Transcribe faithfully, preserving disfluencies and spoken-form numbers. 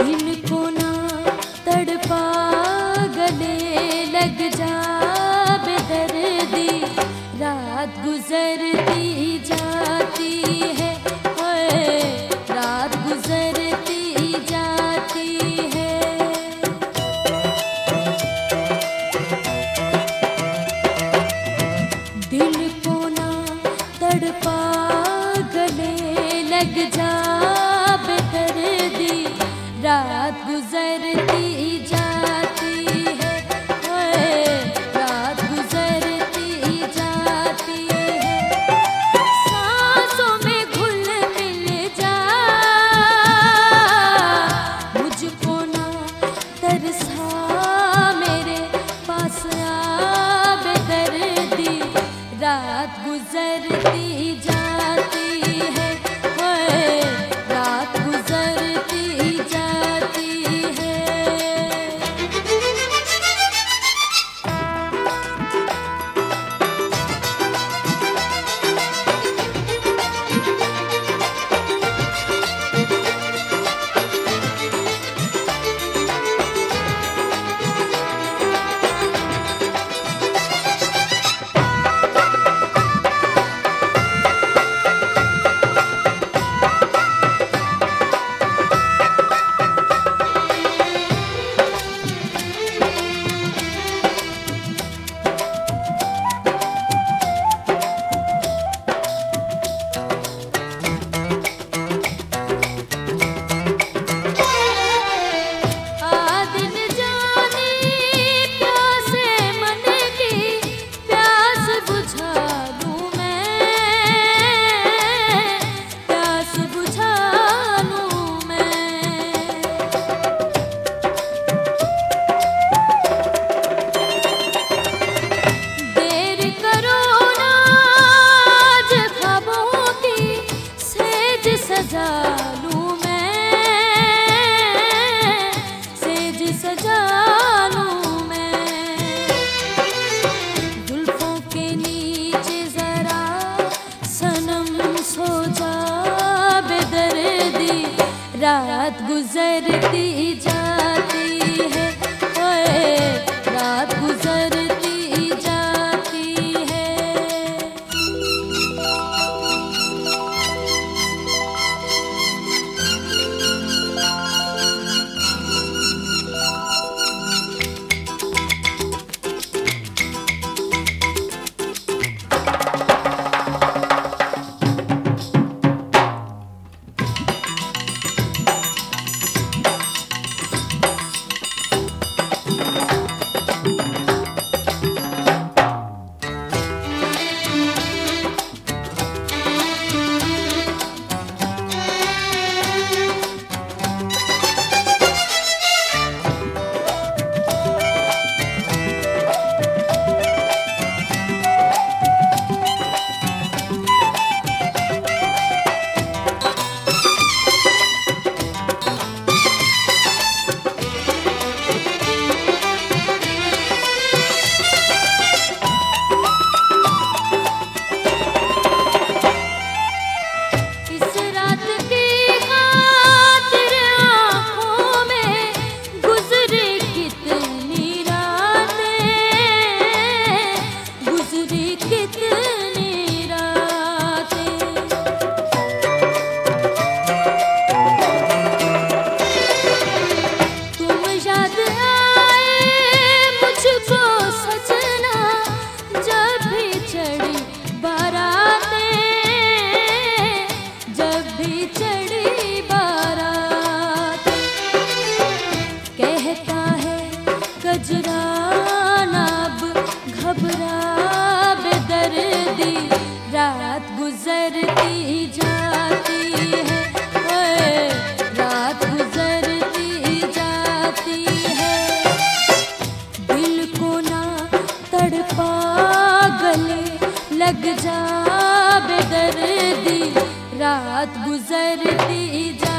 दिल को ना तड़पा गले लग जा बेदर्दी, रात गुजरती जाती है, ओए रात गुजरती जाती है। दिल को ना तड़पा गले लग जा बेदर्दी, रात गुजरती जाती है, ओए रात गुजरती जाती है। सांसों में घुल मिल जा, मुझको ना तरसा मेरे पास आ बेदर्दी, रात गुजरती जाती है, ओए रात गुजरती जाती है। सजा लूं मैं, सेज सजा लूं मैं, जुल्फों के नीचे जरा सनम सो जा बेदर्दी, रात गुजरती जाती है, ओए रात गुजरती जाती है। रात गुजरती जाती है, ओए रात गुजरती जाती है। दिल को ना तड़पा गले लग जा बेदर्दी, रात गुजरती जा